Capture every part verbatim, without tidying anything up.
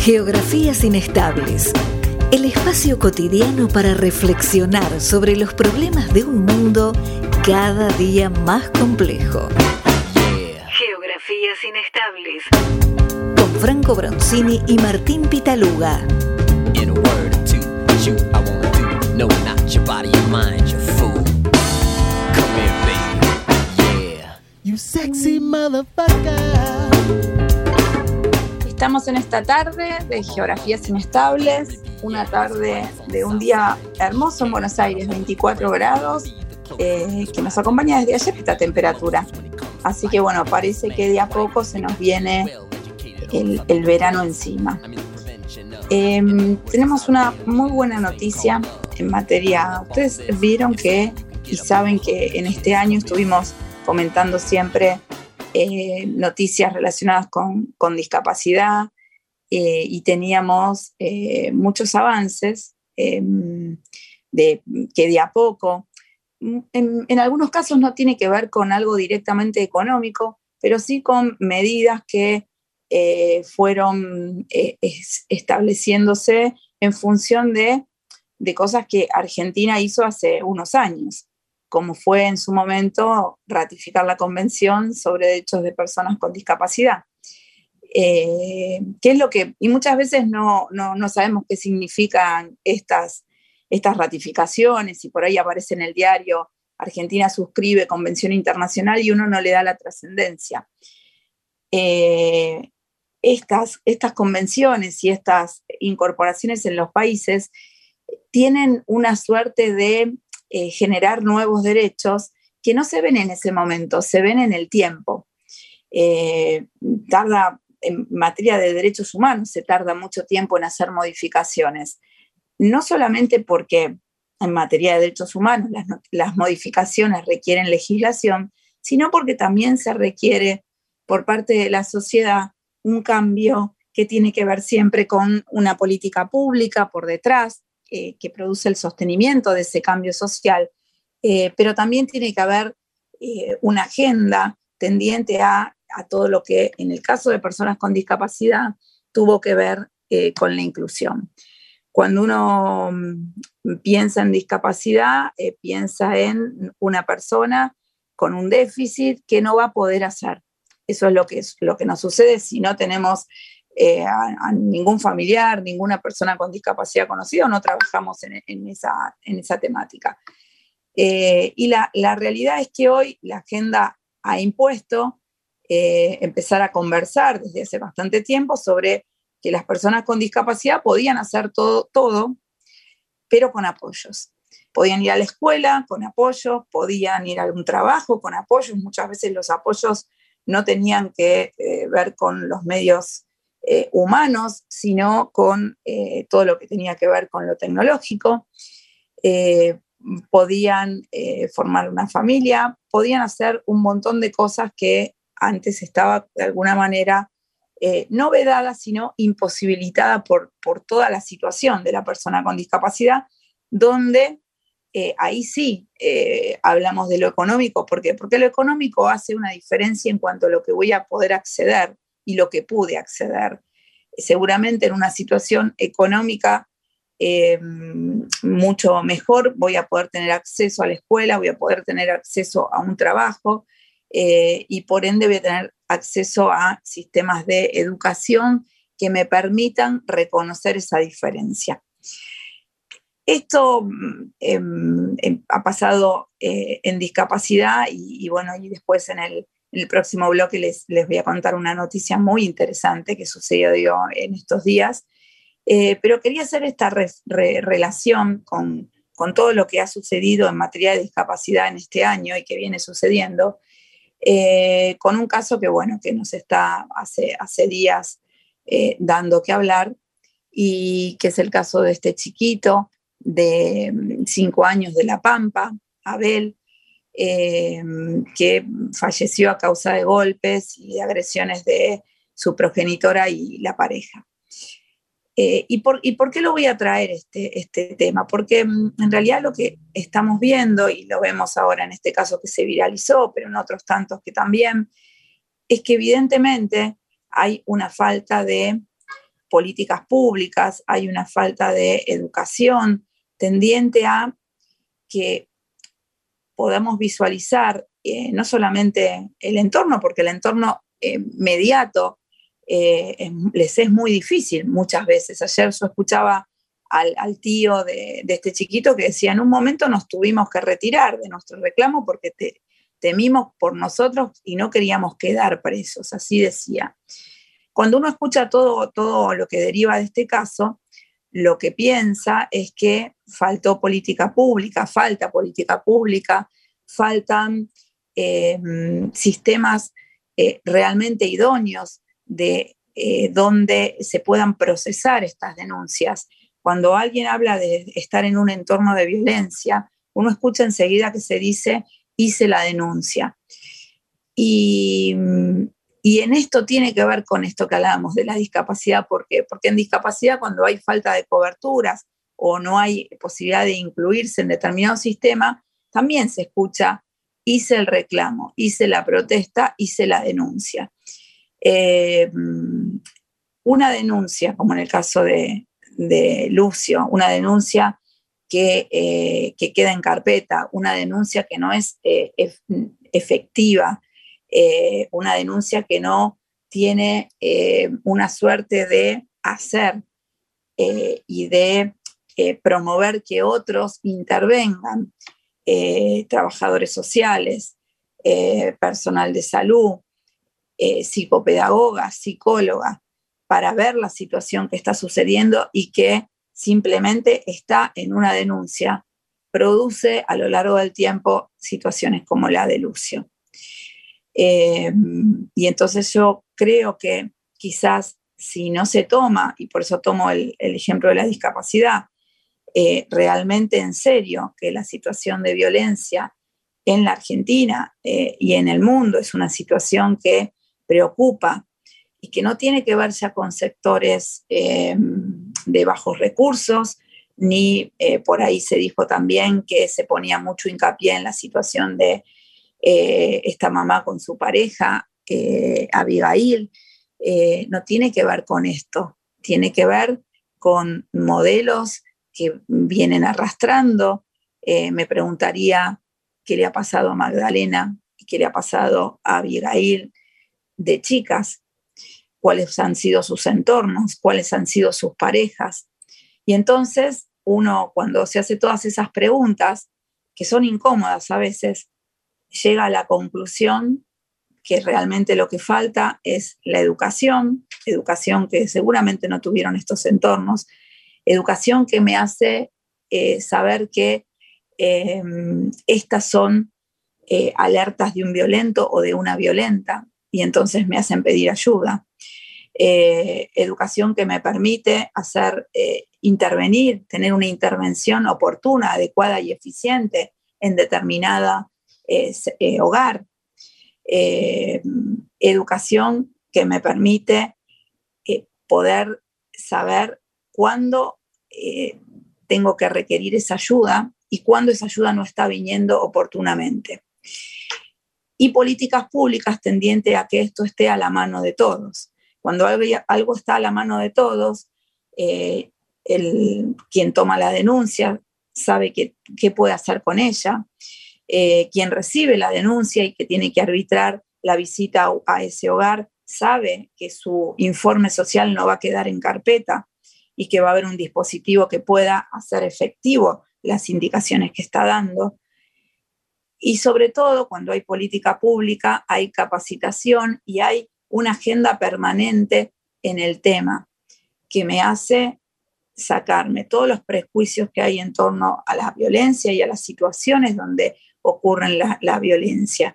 Geografías inestables. El espacio cotidiano para reflexionar sobre los problemas de un mundo cada día más complejo. Yeah. Geografías inestables. Con Franco Bronzini y Martín Pitaluga. In a word or two, you I wanna do. No, not your body, your mind, your fool. Come here, baby. Yeah. You sexy motherfucker. Estamos en esta tarde de Geografías Inestables, una tarde de un día hermoso en Buenos Aires, veinticuatro grados, eh, que nos acompaña desde ayer esta temperatura. Así que bueno, parece que de a poco se nos viene el, el verano encima. Eh, tenemos una muy buena noticia en materia. Ustedes vieron que y saben que en este año estuvimos comentando siempre Eh, noticias relacionadas con, con discapacidad eh, y teníamos eh, muchos avances eh, de, que de a poco, en, en algunos casos no tiene que ver con algo directamente económico, pero sí con medidas que eh, fueron eh, es, estableciéndose en función de, de cosas que Argentina hizo hace unos años, como fue en su momento ratificar la Convención sobre Derechos de Personas con Discapacidad. Eh, ¿qué es lo que, y muchas veces no, no, no sabemos qué significan estas, estas ratificaciones, y por ahí aparece en el diario, Argentina suscribe Convención Internacional y uno no le da la trascendencia. Eh, estas, estas convenciones y estas incorporaciones en los países tienen una suerte de Eh, generar nuevos derechos que no se ven en ese momento, se ven en el tiempo. Eh, tarda, en materia de derechos humanos, se tarda mucho tiempo en hacer modificaciones. No solamente porque en materia de derechos humanos las, las modificaciones requieren legislación, sino porque también se requiere por parte de la sociedad un cambio que tiene que ver siempre con una política pública por detrás, Eh, que produce el sostenimiento de ese cambio social, eh, pero también tiene que haber eh, una agenda tendiente a, a todo lo que, en el caso de personas con discapacidad, tuvo que ver eh, con la inclusión. Cuando uno mm, piensa en discapacidad, eh, piensa en una persona con un déficit que no va a poder hacer. Eso es lo que, es, lo que nos sucede si no tenemos Eh, a, a ningún familiar, ninguna persona con discapacidad conocida, o no trabajamos en, en, esa, en esa temática. Eh, y la, la realidad es que hoy la agenda ha impuesto eh, empezar a conversar desde hace bastante tiempo sobre que las personas con discapacidad podían hacer todo, todo, pero con apoyos. Podían ir a la escuela con apoyos, podían ir a algún trabajo con apoyos. Muchas veces los apoyos no tenían que eh, ver con los medios Eh, humanos, sino con eh, todo lo que tenía que ver con lo tecnológico. Eh, podían eh, formar una familia, podían hacer un montón de cosas que antes estaba de alguna manera eh, no vedada, sino imposibilitada por, por toda la situación de la persona con discapacidad, donde eh, ahí sí eh, hablamos de lo económico. ¿Por qué? Porque lo económico hace una diferencia en cuanto a lo que voy a poder acceder y lo que pude acceder. Seguramente en una situación económica eh, mucho mejor voy a poder tener acceso a la escuela, voy a poder tener acceso a un trabajo eh, y por ende voy a tener acceso a sistemas de educación que me permitan reconocer esa diferencia. Esto eh, eh, ha pasado eh, en discapacidad y, y bueno, y después en el En el próximo bloque les, les voy a contar una noticia muy interesante que sucedió en estos días, eh, pero quería hacer esta re, re, relación con, con todo lo que ha sucedido en materia de discapacidad en este año y que viene sucediendo, eh, con un caso que, bueno, que nos está hace, hace días eh, dando que hablar, y que es el caso de este chiquito de cinco años de La Pampa, Abel, Eh, que falleció a causa de golpes y de agresiones de su progenitora y la pareja. Eh, ¿y, por, ¿Y por qué lo voy a traer este, este tema? Porque en realidad lo que estamos viendo, y lo vemos ahora en este caso que se viralizó, pero en otros tantos que también, es que evidentemente hay una falta de políticas públicas, hay una falta de educación tendiente a que podamos visualizar eh, no solamente el entorno, porque el entorno eh, mediato eh, es, les es muy difícil muchas veces. Ayer yo escuchaba al, al tío de, de este chiquito que decía, en un momento nos tuvimos que retirar de nuestro reclamo porque te, temimos por nosotros y no queríamos quedar presos, así decía. Cuando uno escucha todo, todo lo que deriva de este caso, lo que piensa es que faltó política pública, falta política pública, faltan eh, sistemas eh, realmente idóneos de eh, donde se puedan procesar estas denuncias. Cuando alguien habla de estar en un entorno de violencia, uno escucha enseguida que se dice, hice la denuncia. Y, y en esto tiene que ver con esto que hablábamos de la discapacidad. ¿Por qué? Porque en discapacidad, cuando hay falta de coberturas o no hay posibilidad de incluirse en determinado sistema, también se escucha, hice el reclamo, hice la protesta, hice la denuncia. Eh, una denuncia, como en el caso de, de Lucio, una denuncia que, eh, que queda en carpeta, una denuncia que no es eh, efectiva, eh, una denuncia que no tiene eh, una suerte de hacer eh, y de eh, promover que otros intervengan, eh, trabajadores sociales, eh, personal de salud, eh, psicopedagogas, psicólogas, para ver la situación que está sucediendo y que simplemente está en una denuncia, produce a lo largo del tiempo situaciones como la de Lucio. Eh, y entonces yo creo que quizás si no se toma, y por eso tomo el, el ejemplo de la discapacidad, eh, realmente en serio que la situación de violencia en la Argentina eh, y en el mundo es una situación que preocupa y que no tiene que ver ya con sectores eh, de bajos recursos, ni eh, por ahí se dijo también que se ponía mucho hincapié en la situación de eh, esta mamá con su pareja, eh, Abigail. Eh, no tiene que ver con esto, tiene que ver con modelos que vienen arrastrando. Eh, me preguntaría qué le ha pasado a Magdalena y qué le ha pasado a Abigail de chicas, cuáles han sido sus entornos, cuáles han sido sus parejas. Y entonces uno, cuando se hace todas esas preguntas, que son incómodas a veces, llega a la conclusión que realmente lo que falta es la educación, educación que seguramente no tuvieron estos entornos, educación que me hace eh, saber que eh, estas son eh, alertas de un violento o de una violenta, y entonces me hacen pedir ayuda. Eh, educación que me permite hacer, eh, intervenir, tener una intervención oportuna, adecuada y eficiente en determinada eh, eh, hogar. Eh, educación que me permite eh, poder saber cuándo eh, tengo que requerir esa ayuda y cuándo esa ayuda no está viniendo oportunamente. Y políticas públicas tendientes a que esto esté a la mano de todos. Cuando algo está a la mano de todos, eh, el, quien toma la denuncia sabe qué, qué puede hacer con ella. Eh, quien recibe la denuncia y que tiene que arbitrar la visita a, a ese hogar sabe que su informe social no va a quedar en carpeta y que va a haber un dispositivo que pueda hacer efectivo las indicaciones que está dando. Y sobre todo, cuando hay política pública, hay capacitación y hay una agenda permanente en el tema que me hace sacarme todos los prejuicios que hay en torno a la violencia y a las situaciones donde ocurre la, la violencia.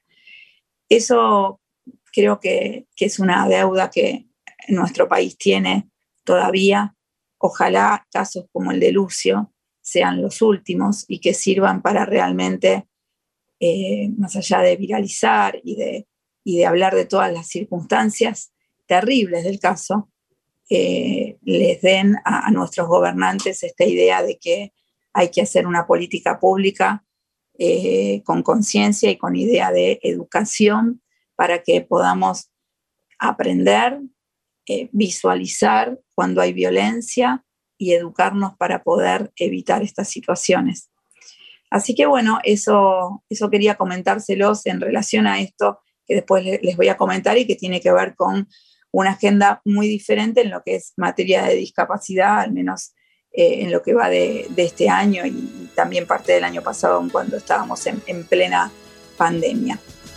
Eso creo que, que es una deuda que nuestro país tiene todavía. Ojalá casos como el de Lucio sean los últimos y que sirvan para realmente, eh, más allá de viralizar y de, y de hablar de todas las circunstancias terribles del caso, eh, les den a, a nuestros gobernantes esta idea de que hay que hacer una política pública eh, con conciencia y con idea de educación para que podamos aprender eh, visualizar cuando hay violencia y educarnos para poder evitar estas situaciones. Así que bueno, eso, eso quería comentárselos en relación a esto que después les voy a comentar y que tiene que ver con una agenda muy diferente en lo que es materia de discapacidad, al menos eh, en lo que va de, de este año y también parte del año pasado cuando estábamos en, en plena pandemia.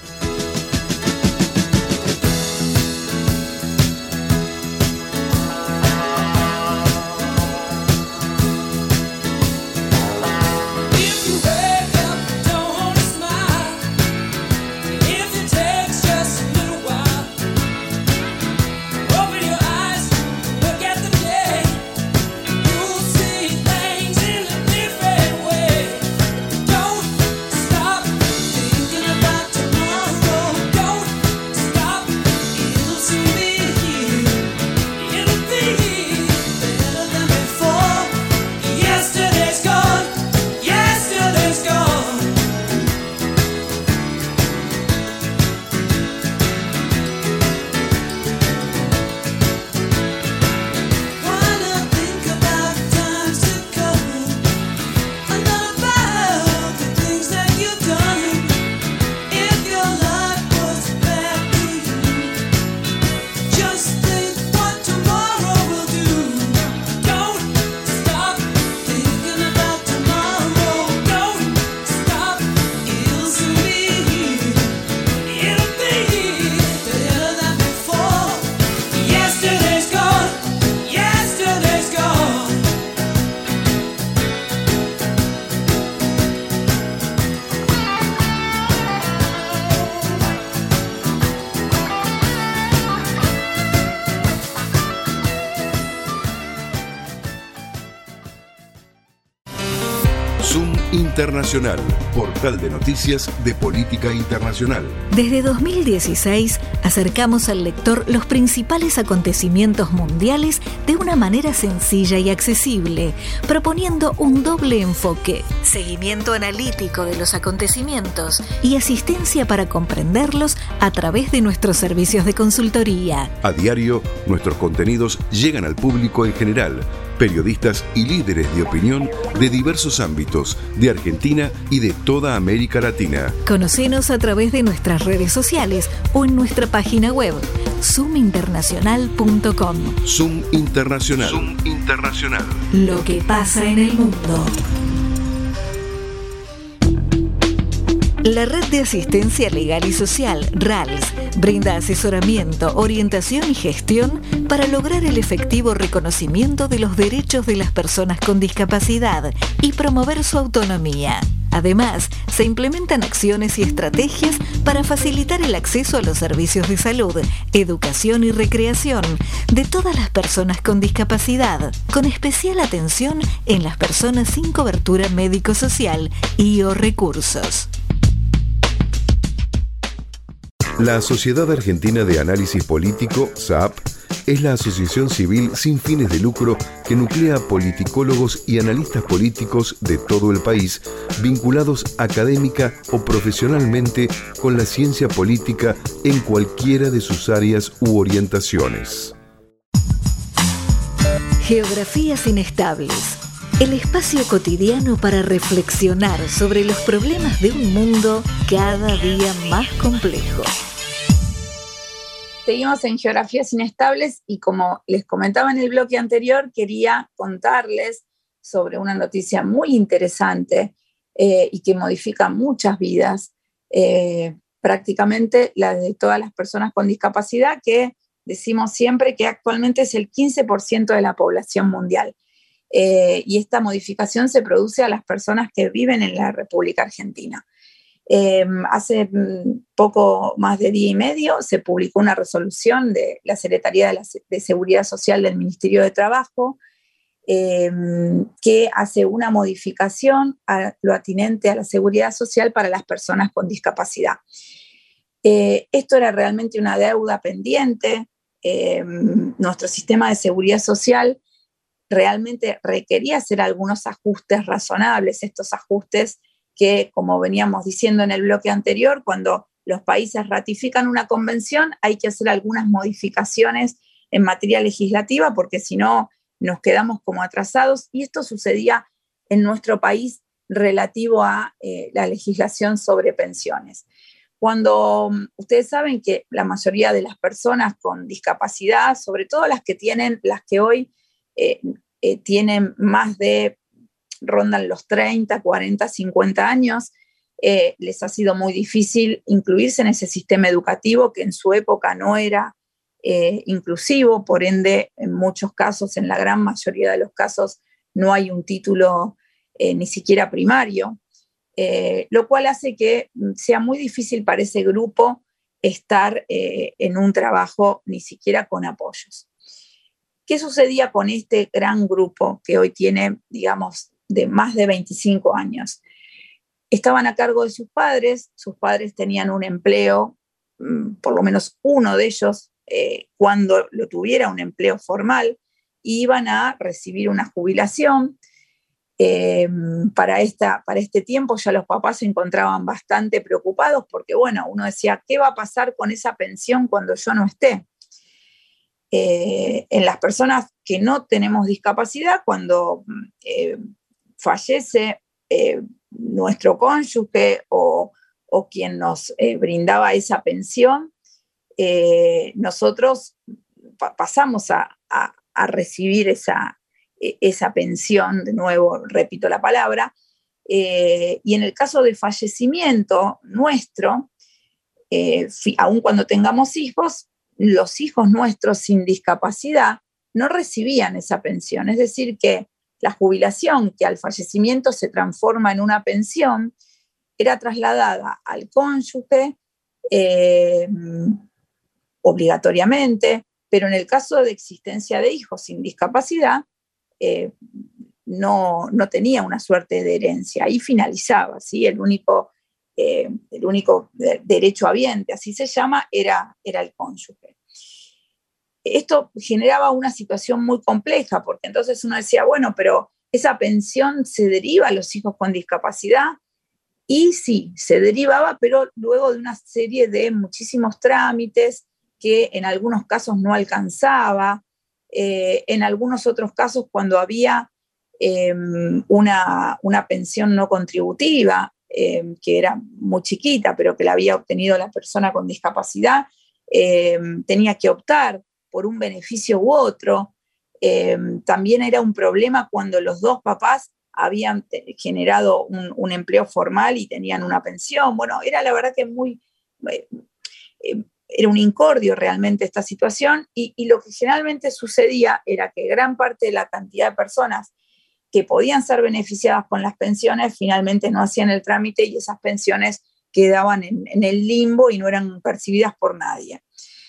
Internacional, portal de noticias de política internacional. Desde dos mil dieciséis acercamos al lector los principales acontecimientos mundiales de una manera sencilla y accesible, proponiendo un doble enfoque: seguimiento analítico de los acontecimientos y asistencia para comprenderlos a través de nuestros servicios de consultoría. A diario, nuestros contenidos llegan al público en general, periodistas y líderes de opinión de diversos ámbitos de Argentina y de toda América Latina. Conocenos a través de nuestras redes sociales o en nuestra página web zoom internacional punto com. Zoom Internacional. Zoom Internacional. Lo que pasa en el mundo. La Red de Asistencia Legal y Social, R A L S, brinda asesoramiento, orientación y gestión para lograr el efectivo reconocimiento de los derechos de las personas con discapacidad y promover su autonomía. Además, se implementan acciones y estrategias para facilitar el acceso a los servicios de salud, educación y recreación de todas las personas con discapacidad, con especial atención en las personas sin cobertura médico-social y o recursos. La Sociedad Argentina de Análisis Político, S A P, es la asociación civil sin fines de lucro que nuclea politicólogos y analistas políticos de todo el país, vinculados académica o profesionalmente con la ciencia política en cualquiera de sus áreas u orientaciones. Geografías inestables. El espacio cotidiano para reflexionar sobre los problemas de un mundo cada día más complejo. Seguimos en Geografías Inestables y como les comentaba en el bloque anterior, quería contarles sobre una noticia muy interesante eh, y que modifica muchas vidas, eh, prácticamente la de todas las personas con discapacidad, que decimos siempre que actualmente es el quince por ciento de la población mundial. Eh, y esta modificación se produce a las personas que viven en la República Argentina. Eh, hace poco más de día y medio se publicó una resolución de la Secretaría de, la, de Seguridad Social del Ministerio de Trabajo eh, que hace una modificación a lo atinente a la seguridad social para las personas con discapacidad. Eh, esto era realmente una deuda pendiente. Eh, nuestro sistema de seguridad social realmente requería hacer algunos ajustes razonables, estos ajustes que, como veníamos diciendo en el bloque anterior, cuando los países ratifican una convención hay que hacer algunas modificaciones en materia legislativa, porque si no nos quedamos como atrasados, y esto sucedía en nuestro país relativo a eh, la legislación sobre pensiones. Cuando um, ustedes saben que la mayoría de las personas con discapacidad, sobre todo las que tienen, las que hoy eh, eh, tienen más de, rondan los treinta, cuarenta, cincuenta años, eh, les ha sido muy difícil incluirse en ese sistema educativo que en su época no era eh, inclusivo, por ende, en muchos casos, en la gran mayoría de los casos, no hay un título eh, ni siquiera primario. Eh, lo cual hace que sea muy difícil para ese grupo estar eh, en un trabajo ni siquiera con apoyos. ¿Qué sucedía con este gran grupo que hoy tiene, digamos, de más de veinticinco años? Estaban a cargo de sus padres, sus padres tenían un empleo, por lo menos uno de ellos, eh, cuando lo tuviera, un empleo formal, iban a recibir una jubilación. Eh, para, esta, para este tiempo ya los papás se encontraban bastante preocupados porque, bueno, uno decía, ¿qué va a pasar con esa pensión cuando yo no esté? Eh, en las personas que no tenemos discapacidad, cuando eh, fallece eh, nuestro cónyuge o, o quien nos eh, brindaba esa pensión, eh, nosotros pa- pasamos a, a, a recibir esa esa pensión, de nuevo repito la palabra, eh, y en el caso de fallecimiento nuestro, eh, fi, aun cuando tengamos hijos, los hijos nuestros sin discapacidad no recibían esa pensión, es decir que la jubilación que al fallecimiento se transforma en una pensión era trasladada al cónyuge eh, obligatoriamente, pero en el caso de existencia de hijos sin discapacidad, Eh, no, no tenía una suerte de herencia, ahí finalizaba, ¿sí? El único, eh, el único de, derecho habiente, así se llama, era, era el cónyuge. Esto generaba una situación muy compleja, porque entonces uno decía, bueno, pero esa pensión se deriva a los hijos con discapacidad, y sí, se derivaba, pero luego de una serie de muchísimos trámites que en algunos casos no alcanzaba. Eh, en algunos otros casos, cuando había eh, una, una pensión no contributiva, eh, que era muy chiquita, pero que la había obtenido la persona con discapacidad, eh, tenía que optar por un beneficio u otro. Eh, también era un problema cuando los dos papás habían generado un, un empleo formal y tenían una pensión. Bueno, era la verdad que muy... Eh, eh, Era un incordio realmente esta situación, y, y lo que generalmente sucedía era que gran parte de la cantidad de personas que podían ser beneficiadas con las pensiones finalmente no hacían el trámite y esas pensiones quedaban en, en el limbo y no eran percibidas por nadie.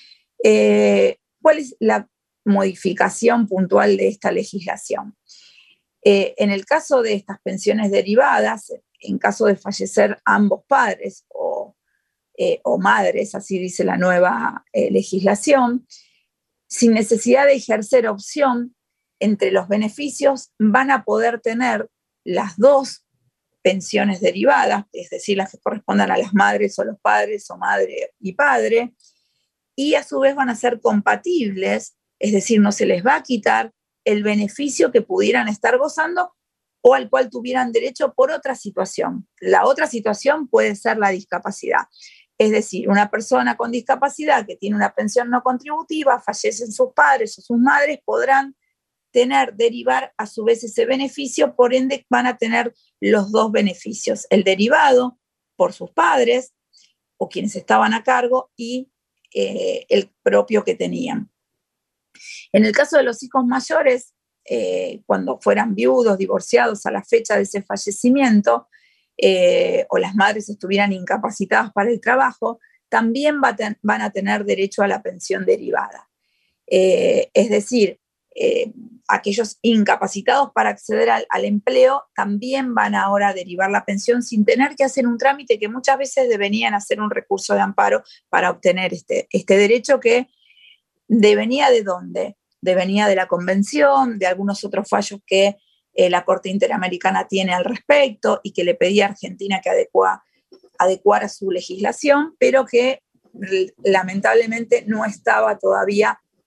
Eh, ¿Cuál es la modificación puntual de esta legislación? Eh, en el caso de estas pensiones derivadas, en caso de fallecer ambos padres o Eh, o madres, así dice la nueva eh, legislación, sin necesidad de ejercer opción entre los beneficios, van a poder tener las dos pensiones derivadas, es decir, las que correspondan a las madres o los padres, o madre y padre, y a su vez van a ser compatibles, es decir, no se les va a quitar el beneficio que pudieran estar gozando o al cual tuvieran derecho por otra situación. La otra situación puede ser la discapacidad. Es decir, una persona con discapacidad que tiene una pensión no contributiva, fallecen sus padres o sus madres, podrán tener, derivar a su vez ese beneficio, por ende van a tener los dos beneficios, el derivado por sus padres o quienes estaban a cargo y eh, el propio que tenían. En el caso de los hijos mayores, eh, cuando fueran viudos, divorciados a la fecha de ese fallecimiento, Eh, o las madres estuvieran incapacitadas para el trabajo, también va ten, van a tener derecho a la pensión derivada. Eh, es decir, eh, aquellos incapacitados para acceder al, al empleo también van ahora a derivar la pensión sin tener que hacer un trámite que muchas veces deberían hacer un recurso de amparo para obtener este, este derecho que devenía ¿de dónde? Devenía de la convención, de algunos otros fallos que Eh, la Corte Interamericana tiene al respecto y que le pedía a Argentina que adecua, adecuara su legislación, pero que lamentablemente no estaba todavía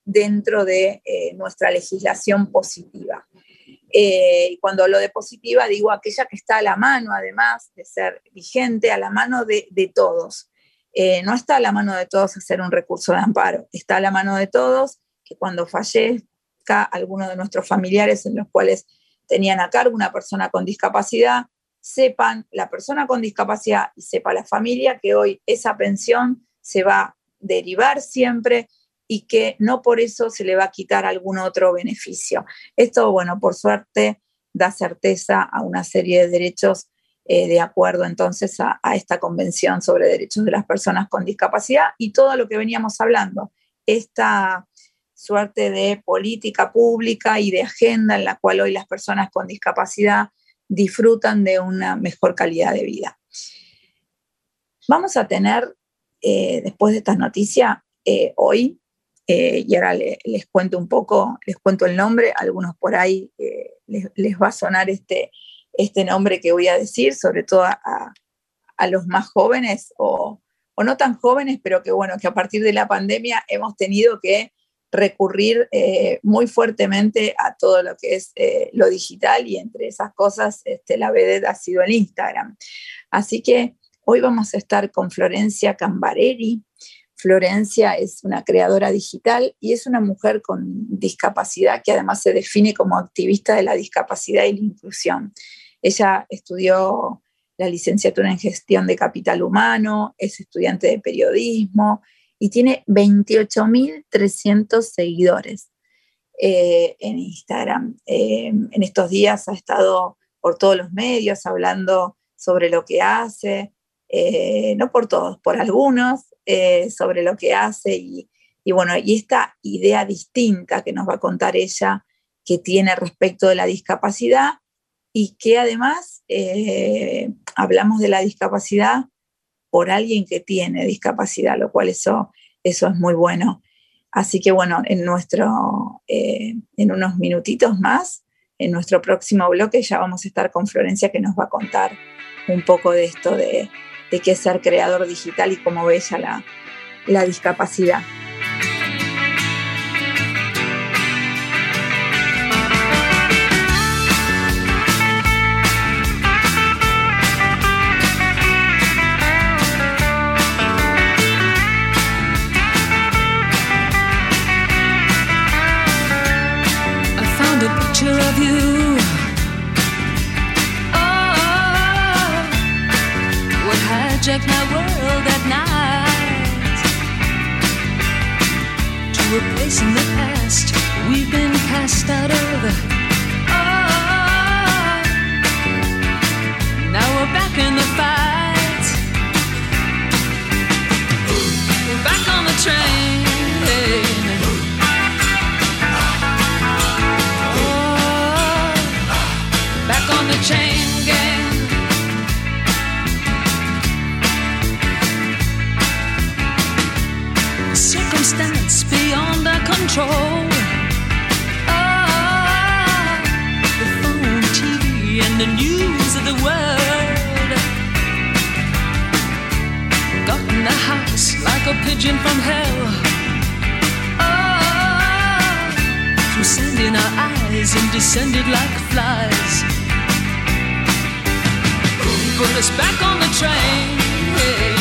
dentro de eh, nuestra legislación positiva. Eh, y cuando hablo de positiva, digo aquella que está a la mano, además de ser vigente, a la mano de, de todos. Eh, no está a la mano de todos hacer un recurso de amparo, está a la mano de todos que cuando fallezca alguno de nuestros familiares en los cuales tenían a cargo una persona con discapacidad, sepan la persona con discapacidad y sepa la familia que hoy esa pensión se va a derivar siempre y que no por eso se le va a quitar algún otro beneficio. Esto, bueno, por suerte da certeza a una serie de derechos eh, de acuerdo entonces a, a esta Convención sobre Derechos de las Personas con Discapacidad y todo lo que veníamos hablando, esta suerte de política pública y de agenda en la cual hoy las personas con discapacidad disfrutan de una mejor calidad de vida. Vamos a tener, eh, después de estas noticias, eh, hoy, Eh, y ahora le, les cuento un poco, les cuento el nombre, algunos por ahí eh, les, les va a sonar este, este nombre que voy a decir, sobre todo a, a los más jóvenes o, o no tan jóvenes, pero que bueno, que a partir de la pandemia hemos tenido que recurrir eh, muy fuertemente a todo lo que es eh, lo digital y entre esas cosas este, la vedette ha sido el Instagram. Así que hoy vamos a estar con Florencia Cambareri. Florencia es una creadora digital y es una mujer con discapacidad que además se define como activista de la discapacidad y la inclusión. Ella estudió la licenciatura en gestión de capital humano, es estudiante de periodismo y tiene veintiocho mil trescientos seguidores eh, en Instagram. Eh, en estos días ha estado por todos los medios hablando sobre lo que hace, eh, no por todos, por algunos, Eh, sobre lo que hace y, y bueno, y esta idea distinta que nos va a contar ella que tiene respecto de la discapacidad y que además eh, hablamos de la discapacidad por alguien que tiene discapacidad, lo cual eso, eso es muy bueno. Así que bueno, en, nuestro, eh, en unos minutitos más, en nuestro próximo bloque ya vamos a estar con Florencia que nos va a contar un poco de esto de de qué es ser creador digital y cómo ve ella la, la discapacidad. I found a picture of you. Hijack my world at night to a place in the past we've been cast out of. Oh, now we're back in the fight. We're back on the train. Oh, back on the chain gang. Circumstance beyond our control. Oh, the phone, T V, and the news of the world got in the house like a pigeon from hell. Oh, through sand in our eyes and descended like flies. Put us back on the train. Yeah.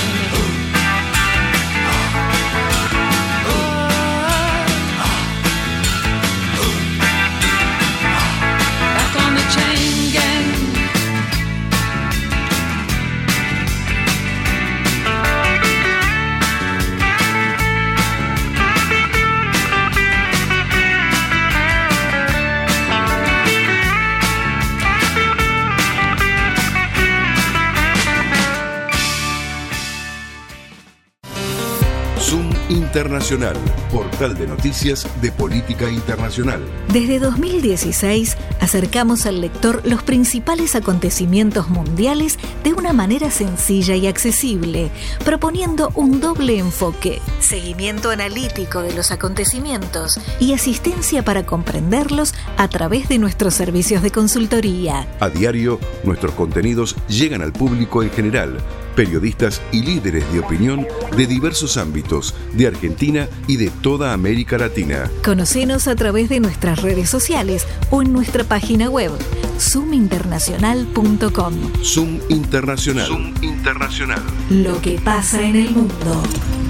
Internacional, portal de noticias de política internacional. Desde dos mil dieciséis acercamos al lector los principales acontecimientos mundiales de una manera sencilla y accesible, proponiendo un doble enfoque, seguimiento analítico de los acontecimientos y asistencia para comprenderlos a través de nuestros servicios de consultoría. A diario, nuestros contenidos llegan al público en general, periodistas y líderes de opinión de diversos ámbitos de Argentina y de toda América Latina. Conocenos a través de nuestras redes sociales o en nuestra página web zoom internacional punto com. Zoom Internacional. Zoom Internacional. Lo que pasa en el mundo.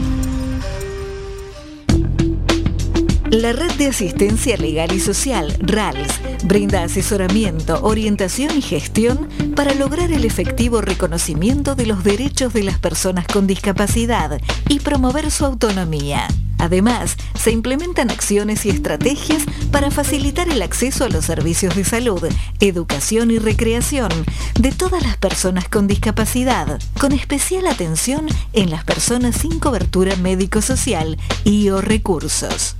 La Red de Asistencia Legal y Social, R A L S, brinda asesoramiento, orientación y gestión para lograr el efectivo reconocimiento de los derechos de las personas con discapacidad y promover su autonomía. Además, se implementan acciones y estrategias para facilitar el acceso a los servicios de salud, educación y recreación de todas las personas con discapacidad, con especial atención en las personas sin cobertura médico-social y o recursos.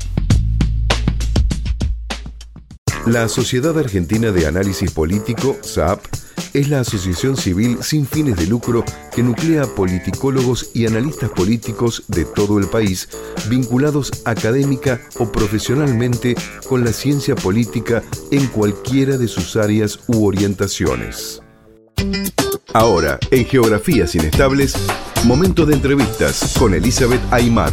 La Sociedad Argentina de Análisis Político, S A P, es la asociación civil sin fines de lucro que nuclea politicólogos y analistas políticos de todo el país vinculados académica o profesionalmente con la ciencia política en cualquiera de sus áreas u orientaciones. Ahora, en Geografías Inestables, momento de entrevistas con Elizabeth Aymar.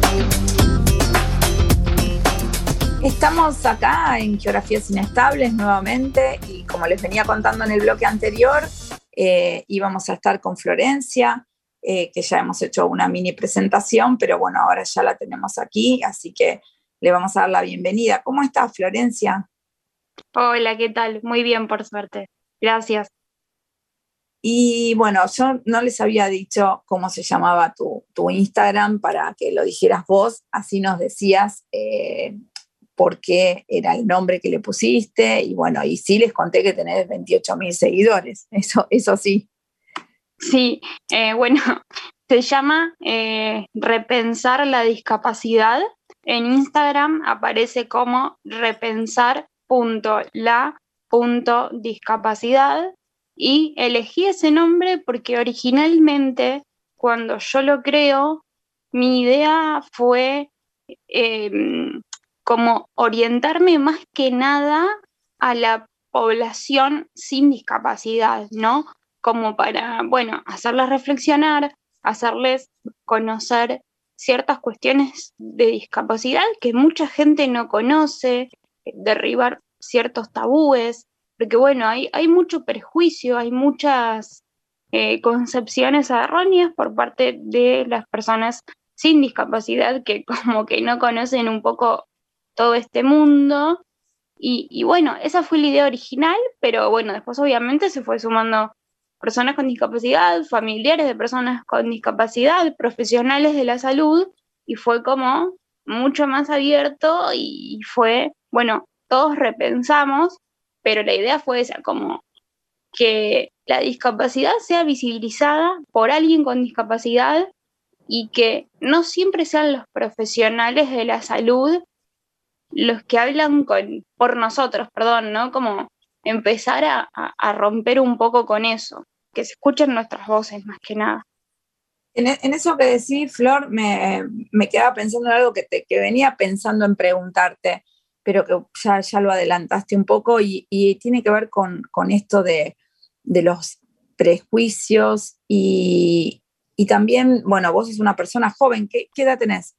Estamos acá en Geografías Inestables nuevamente y como les venía contando en el bloque anterior, eh, íbamos a estar con Florencia, eh, que ya hemos hecho una mini presentación, pero bueno, ahora ya la tenemos aquí, así que le vamos a dar la bienvenida. ¿Cómo estás, Florencia? Hola, ¿qué tal? Muy bien, por suerte. Gracias. Y bueno, yo no les había dicho cómo se llamaba tu, tu Instagram para que lo dijeras vos, así nos decías eh, por qué era el nombre que le pusiste, y bueno, y sí les conté que tenés veintiocho mil seguidores, eso, eso sí. Sí, eh, bueno, se llama eh, Repensar la Discapacidad. En Instagram aparece como repensar punto la punto discapacidad y elegí ese nombre porque originalmente cuando yo lo creo, mi idea fue eh, como orientarme más que nada a la población sin discapacidad, ¿no? Como para, bueno, hacerles reflexionar, hacerles conocer ciertas cuestiones de discapacidad que mucha gente no conoce, derribar ciertos tabúes, porque bueno, hay, hay mucho prejuicio, hay muchas eh, concepciones erróneas por parte de las personas sin discapacidad que como que no conocen un poco todo este mundo, y, y bueno, esa fue la idea original, pero bueno, después obviamente se fue sumando personas con discapacidad, familiares de personas con discapacidad, profesionales de la salud, y fue como mucho más abierto y fue, bueno, todos repensamos, pero la idea fue esa, como que la discapacidad sea visibilizada por alguien con discapacidad y que no siempre sean los profesionales de la salud los que hablan con, por nosotros, perdón, ¿no? Como empezar a, a romper un poco con eso, que se escuchen nuestras voces más que nada. En, en eso que decís, Flor, me, me quedaba pensando en algo que, te, que venía pensando en preguntarte, pero que ya, ya lo adelantaste un poco y, y tiene que ver con, con esto de, de los prejuicios y, y también, bueno, vos sos una persona joven, ¿qué, qué edad tenés?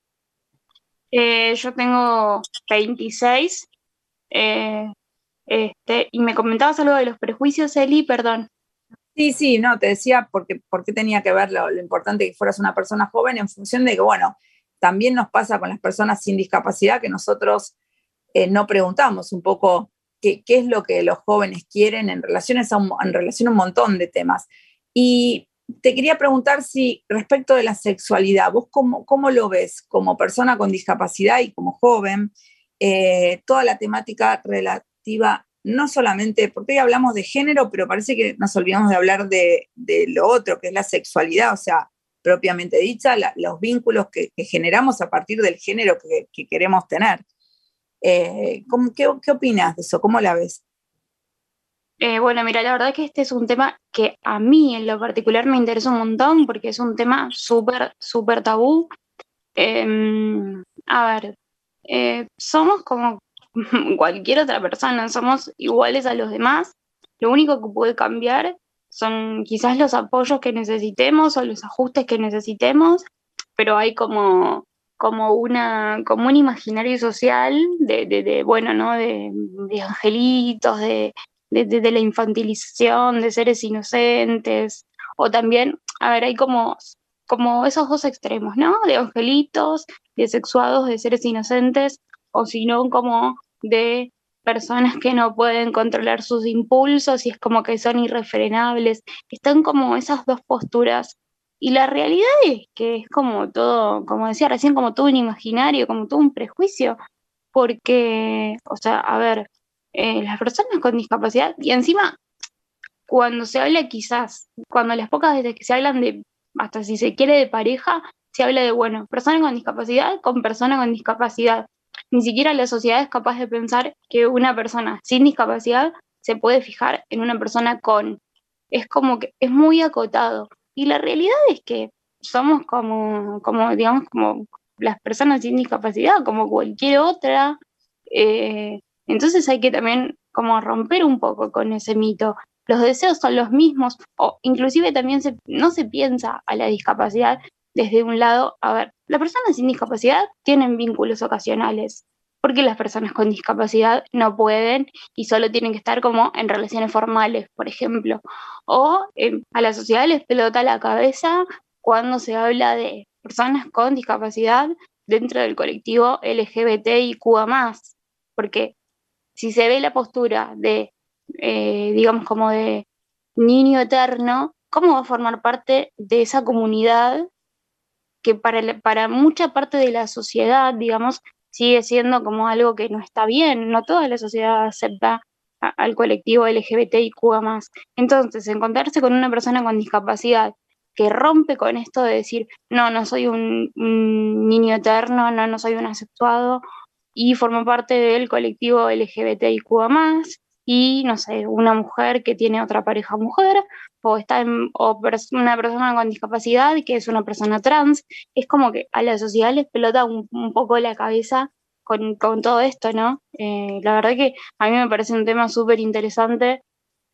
Eh, yo tengo veintiséis, eh, este, y me comentabas algo de los prejuicios, Eli, perdón. Sí, sí, no, te decía porque, porque tenía que ver lo, lo importante que fueras una persona joven en función de que, bueno, también nos pasa con las personas sin discapacidad que nosotros eh, no preguntamos un poco qué, qué es lo que los jóvenes quieren en, relaciones a un, en relación a un montón de temas. Y te quería preguntar si respecto de la sexualidad, ¿vos cómo, cómo lo ves como persona con discapacidad y como joven? Eh, toda la temática relativa, no solamente, porque hoy hablamos de género, pero parece que nos olvidamos de hablar de, de lo otro, que es la sexualidad, o sea, propiamente dicha, la, los vínculos que, que generamos a partir del género que, que queremos tener. Eh, ¿cómo, qué, ¿Qué opinas de eso? ¿Cómo la ves? Eh, bueno, mira, la verdad que este es un tema que a mí en lo particular me interesa un montón porque es un tema súper, súper tabú. Eh, a ver, eh, somos como cualquier otra persona, somos iguales a los demás. Lo único que puede cambiar son quizás los apoyos que necesitemos o los ajustes que necesitemos, pero hay como, como, una, como un imaginario social de, de, de bueno, ¿no? De, de angelitos, de, de, de, de la infantilización, de seres inocentes, o también, a ver, hay como, como esos dos extremos, ¿no? De angelitos, de sexuados, de seres inocentes, o si no, como de personas que no pueden controlar sus impulsos y es como que son irrefrenables. Están como esas dos posturas. Y la realidad es que es como todo, como decía recién, como todo un imaginario, como todo un prejuicio, porque, o sea, a ver, eh, las personas con discapacidad, y encima, cuando se habla quizás, cuando las pocas veces que se hablan de, hasta si se quiere de pareja, se habla de, bueno, persona con discapacidad con persona con discapacidad. Ni siquiera la sociedad es capaz de pensar que una persona sin discapacidad se puede fijar en una persona con. Es como que es muy acotado. Y la realidad es que somos como, como digamos, como las personas sin discapacidad, como cualquier otra. Eh, entonces hay que también como romper un poco con ese mito. Los deseos son los mismos, o inclusive también se, no se piensa a la discapacidad desde un lado, a ver, las personas sin discapacidad tienen vínculos ocasionales, porque las personas con discapacidad no pueden y solo tienen que estar como en relaciones formales, por ejemplo. O eh, a la sociedad les pelota la cabeza cuando se habla de personas con discapacidad dentro del colectivo L G B T I Q A más, porque si se ve la postura de, eh, digamos, como de niño eterno, ¿cómo va a formar parte de esa comunidad que para, la- para mucha parte de la sociedad, digamos, sigue siendo como algo que no está bien? No toda la sociedad acepta a- al colectivo L G B T I Q A más. Entonces, encontrarse con una persona con discapacidad que rompe con esto de decir, no, no soy un, un niño eterno, no, no soy un asexuado, y formo parte del colectivo L G B T I Q A más, y no sé, una mujer que tiene otra pareja mujer, o está en, o pers- una persona con discapacidad que es una persona trans. Es como que a la sociedad les pelota un, un poco la cabeza con, con todo esto, ¿no? Eh, la verdad que a mí me parece un tema súper interesante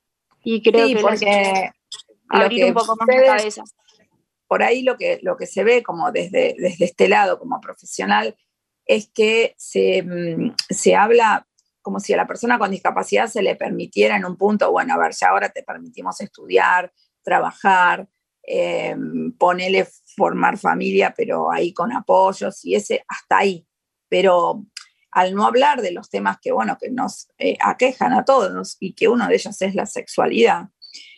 y creo Sí, que la sociedad porque lo abrir un que poco más la sucede, cabeza. por ahí lo que, lo que se ve como desde, desde este lado como profesional es que se, mm, se habla como si a la persona con discapacidad se le permitiera en un punto, bueno, a ver, ya ahora te permitimos estudiar, trabajar, eh, ponele formar familia, pero ahí con apoyos y ese hasta ahí. Pero al no hablar de los temas que, bueno, que nos eh, aquejan a todos y que uno de ellos es la sexualidad,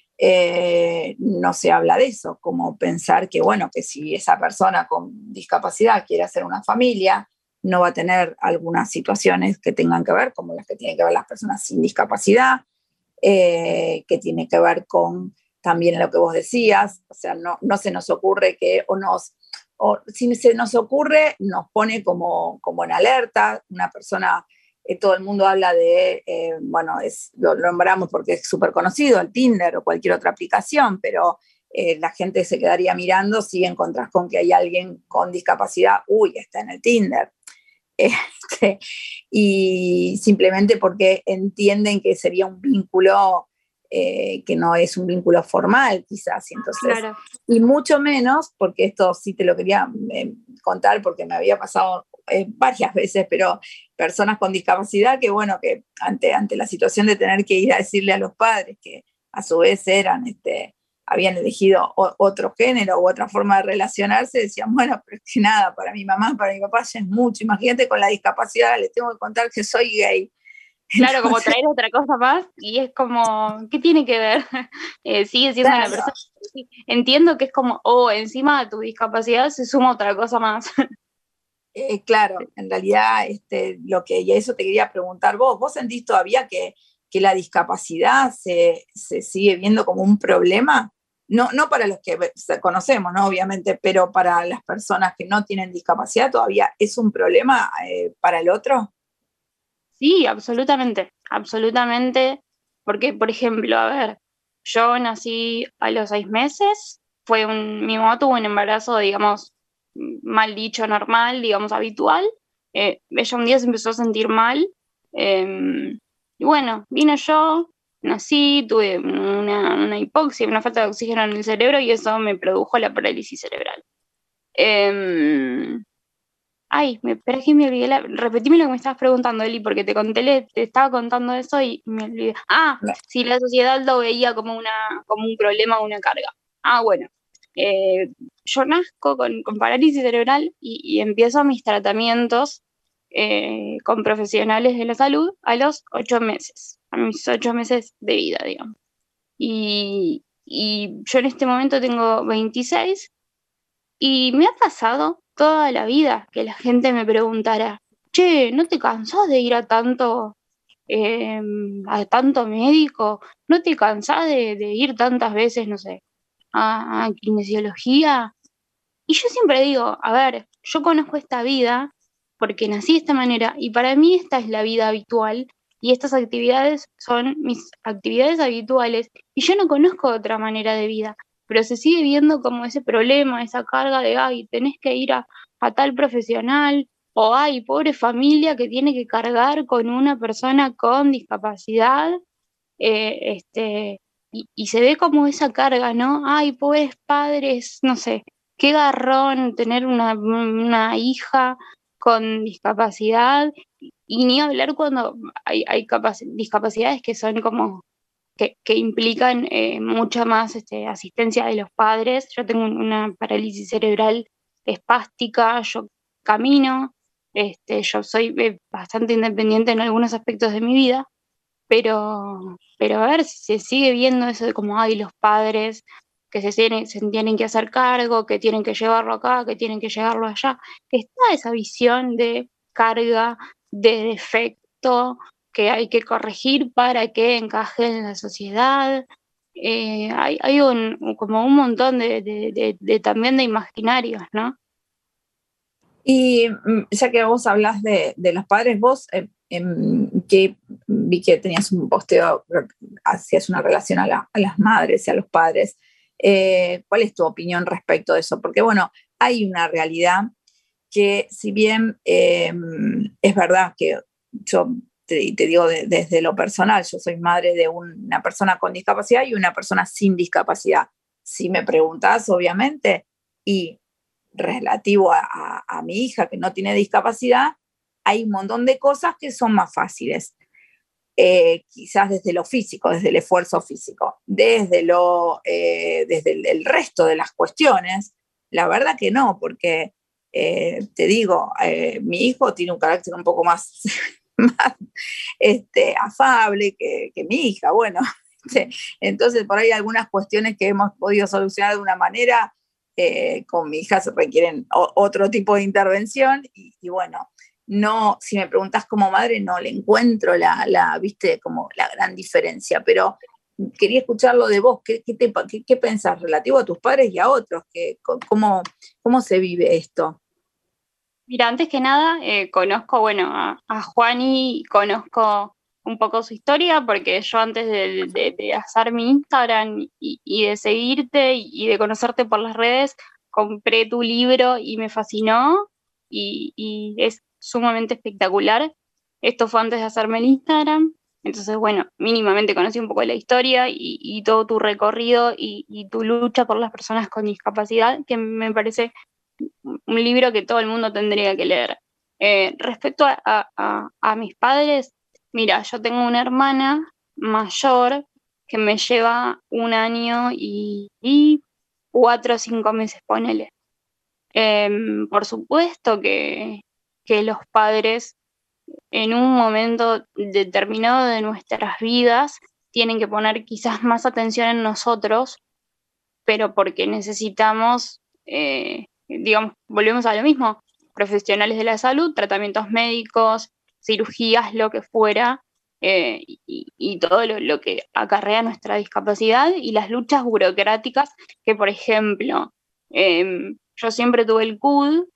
eh, no se habla de eso, como pensar que, bueno, que si esa persona con discapacidad quiere hacer una familia, no va a tener algunas situaciones que tengan que ver, como las que tienen que ver las personas sin discapacidad, eh, que tiene que ver con también lo que vos decías, o sea, no, no se nos ocurre que, o nos, o si se nos ocurre, nos pone como, como en alerta, una persona, eh, todo el mundo habla de, eh, bueno, es, lo, lo nombramos porque es súper conocido, el Tinder o cualquier otra aplicación, pero eh, la gente se quedaría mirando si encontrás con que hay alguien con discapacidad, uy, está en el Tinder. Este, y simplemente porque entienden que sería un vínculo eh, que no es un vínculo formal, quizás. Y, entonces, Claro. y mucho menos, porque esto sí te lo quería eh, contar porque me había pasado eh, varias veces, pero personas con discapacidad que, bueno, que ante, ante la situación de tener que ir a decirle a los padres que a su vez eran este, habían elegido o, otro género u otra forma de relacionarse, decían, bueno, pero es que nada, para mi mamá, para mi papá ya es mucho, imagínate con la discapacidad, les tengo que contar que soy gay. Claro, como Entonces, traer otra cosa más y es como, ¿qué tiene que ver? Eh, sigue siendo una claro, persona. Sí, entiendo que es como, oh, encima de tu discapacidad se suma otra cosa más. eh, claro, en realidad este, lo que, y eso te quería preguntar vos, ¿vos sentís todavía que, que la discapacidad se, se sigue viendo como un problema? No, no para los que conocemos, ¿no? Obviamente, pero para las personas que no tienen discapacidad todavía es un problema eh, para el otro. Sí, absolutamente, absolutamente. Porque, por ejemplo, a ver, yo nací a los seis meses, fue un, mi mamá tuvo un embarazo, digamos, mal dicho, normal, digamos, habitual. Eh, ella un día se empezó a sentir mal. eh, y bueno, vine yo, nací, tuve una, una hipoxia, una falta de oxígeno en el cerebro y eso me produjo la parálisis cerebral. Eh, ay, me, pero es que me olvidé, la, repetime lo que me estabas preguntando, Eli, porque te conté, le- te estaba contando eso y me olvidé. Ah, si la sociedad lo veía como, una, como un problema o una carga. Ah, bueno. Eh, yo nazco con, con parálisis cerebral y, y empiezo mis tratamientos eh, con profesionales de la salud a los ocho meses, a mis ocho meses de vida, digamos. Y, y yo en este momento tengo veintiséis y me ha pasado toda la vida que la gente me preguntara, che, ¿no te cansás de ir a tanto, eh, a tanto médico? ¿No te cansás de, de ir tantas veces, no sé, a, a kinesiología? Y yo siempre digo, a ver, yo conozco esta vida porque nací de esta manera y para mí esta es la vida habitual y estas actividades son mis actividades habituales y yo no conozco otra manera de vida, pero se sigue viendo como ese problema, esa carga de, ay, tenés que ir a, a tal profesional o, ay, pobre familia que tiene que cargar con una persona con discapacidad, eh, este, y, y se ve como esa carga, ¿no? Ay, pobres padres, no sé, qué garrón tener una, una hija con discapacidad, y ni hablar cuando hay, hay capac- discapacidades que son como, que, que implican eh, mucha más este, asistencia de los padres. Yo tengo una parálisis cerebral espástica, yo camino, este, yo soy eh, bastante independiente en algunos aspectos de mi vida, pero, pero a ver si se sigue viendo eso de como, ay, los padres que se tienen, se tienen que hacer cargo, que tienen que llevarlo acá, que tienen que llevarlo allá. Está esa visión de carga, de defecto, que hay que corregir para que encaje en la sociedad. Eh, hay hay un, como un montón de, de, de, de también de imaginarios, ¿no? Y mm, ya que vos hablas de, de los padres, vos eh, em, que vi que tenías un posteo, hacías una relación a, la- a las madres y a los padres. Eh, ¿cuál es tu opinión respecto de eso? Porque bueno, hay una realidad que si bien eh, es verdad que yo te, te digo de- desde lo personal, yo soy madre de una persona con discapacidad y una persona sin discapacidad. Si me preguntás, obviamente, y relativo a, a, a mi hija que no tiene discapacidad, hay un montón de cosas que son más fáciles. Eh, quizás desde lo físico, desde el esfuerzo físico, desde, lo, eh, desde el, el resto de las cuestiones, la verdad que no, porque eh, te digo, eh, mi hijo tiene un carácter un poco más, más este, afable que, que mi hija, bueno, este, entonces por ahí algunas cuestiones que hemos podido solucionar de una manera, eh, con mi hija se requieren o, otro tipo de intervención y, y bueno, no, si me preguntas como madre, no le encuentro la, la, viste, como la gran diferencia, pero quería escucharlo de vos, ¿qué, qué, te, qué, qué pensás relativo a tus padres y a otros? ¿Qué, cómo, ¿Cómo se vive esto? Mira, antes que nada, eh, conozco, bueno, a, a Juani, conozco un poco su historia, porque yo antes de, de- de hacer mi Instagram y, y de seguirte y, y de conocerte por las redes, compré tu libro y me fascinó y, y es sumamente espectacular. Esto fue antes de hacerme el Instagram, entonces, bueno, mínimamente conocí un poco la historia y, y todo tu recorrido y, y tu lucha por las personas con discapacidad, que me parece un libro que todo el mundo tendría que leer. Eh, respecto a, a- a mis padres, mira, yo tengo una hermana mayor que me lleva un año y, y cuatro o cinco meses, ponele. Em, por supuesto que, que los padres en un momento determinado de nuestras vidas tienen que poner quizás más atención en nosotros, pero porque necesitamos, eh, digamos, volvemos a lo mismo, profesionales de la salud, tratamientos médicos, cirugías, lo que fuera, eh, y, y todo lo, lo que acarrea nuestra discapacidad y las luchas burocráticas que, por ejemplo, em, yo siempre tuve el C U D,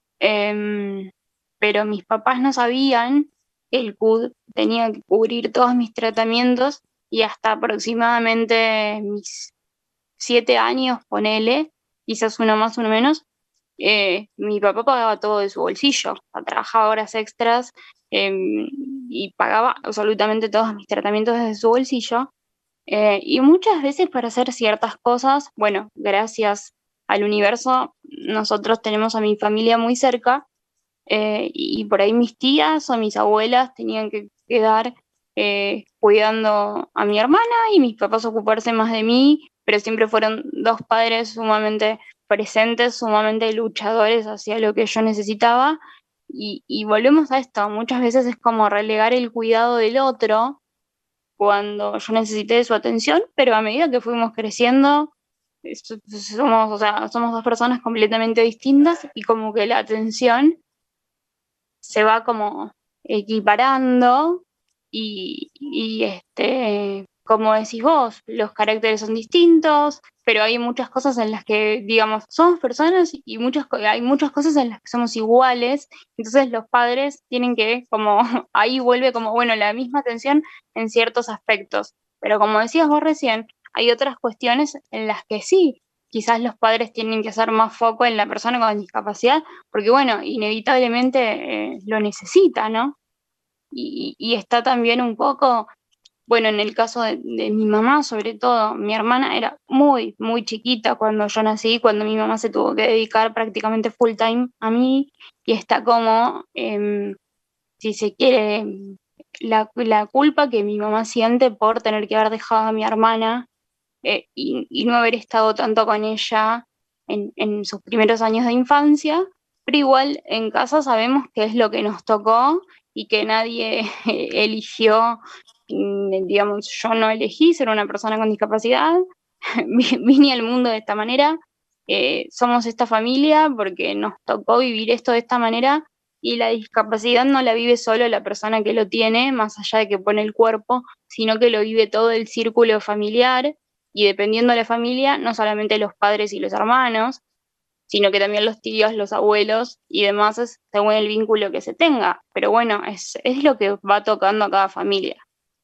em, pero mis papás no sabían que el C U D tenía que cubrir todos mis tratamientos y hasta aproximadamente mis siete años, ponele, quizás uno más, uno menos, eh, mi papá pagaba todo de su bolsillo, o sea, trabajaba horas extras, eh, y pagaba absolutamente todos mis tratamientos desde su bolsillo. Eh, y muchas veces para hacer ciertas cosas, bueno, gracias al universo, nosotros tenemos a mi familia muy cerca, eh, y por ahí mis tías o mis abuelas tenían que quedar eh, cuidando a mi hermana y mis papás ocuparse más de mí, pero siempre fueron dos padres sumamente presentes, sumamente luchadores hacia lo que yo necesitaba. Y, y volvemos a esto, muchas veces es como relegar el cuidado del otro cuando yo necesité de su atención, pero a medida que fuimos creciendo, es- somos, o sea, somos dos personas completamente distintas y como que la atención se va como equiparando y, y, este, como decís vos, los caracteres son distintos, pero hay muchas cosas en las que, digamos, somos personas y muchas, co- hay muchas cosas en las que somos iguales, entonces los padres tienen que, como, ahí vuelve como, bueno, la misma atención en ciertos aspectos, pero como decías vos recién, hay otras cuestiones en las que sí, quizás los padres tienen que hacer más foco en la persona con discapacidad, porque bueno, inevitablemente eh, lo necesita, ¿no? Y, y está también un poco, bueno, en el caso de, de mi mamá, sobre todo, mi hermana era muy, muy chiquita cuando yo nací, cuando mi mamá se tuvo que dedicar prácticamente full time a mí, y está como, em, si se quiere, la, la culpa que mi mamá siente por tener que haber dejado a mi hermana eh, y, y no haber estado tanto con ella en, en sus primeros años de infancia, pero igual en casa sabemos qué es lo que nos tocó y que nadie eh, eligió, mm, digamos, yo no elegí ser una persona con discapacidad, vi- vine al mundo de esta manera, eh, somos esta familia porque nos tocó vivir esto de esta manera y la discapacidad no la vive solo la persona que lo tiene, más allá de que pone el cuerpo, sino que lo vive todo el círculo familiar y dependiendo de la familia, no solamente los padres y los hermanos, sino que también los tíos, los abuelos y demás, es según el vínculo que se tenga. Pero bueno, es, es lo que va tocando a cada familia.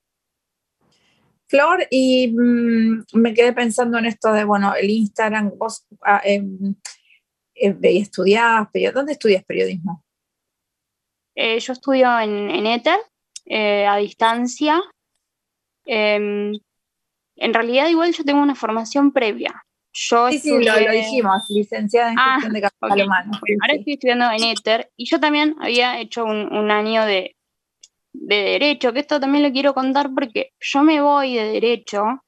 Flor, y mm, me quedé pensando en esto de, bueno, el Instagram, vos ah, em, eh, estudiás, perio- ¿dónde estudias periodismo? Eh, yo estudio en, en Éter, eh, a distancia. Eh, en realidad igual yo tengo una formación previa. Yo Sí, sí, lo, lo estudié... dijimos, licenciada en Ah, gestión de ok. capital humano. Bueno, Sí, ahora sí. estoy estudiando en Éter y yo también había hecho un, un año de, de derecho, que esto también lo quiero contar porque yo me voy de derecho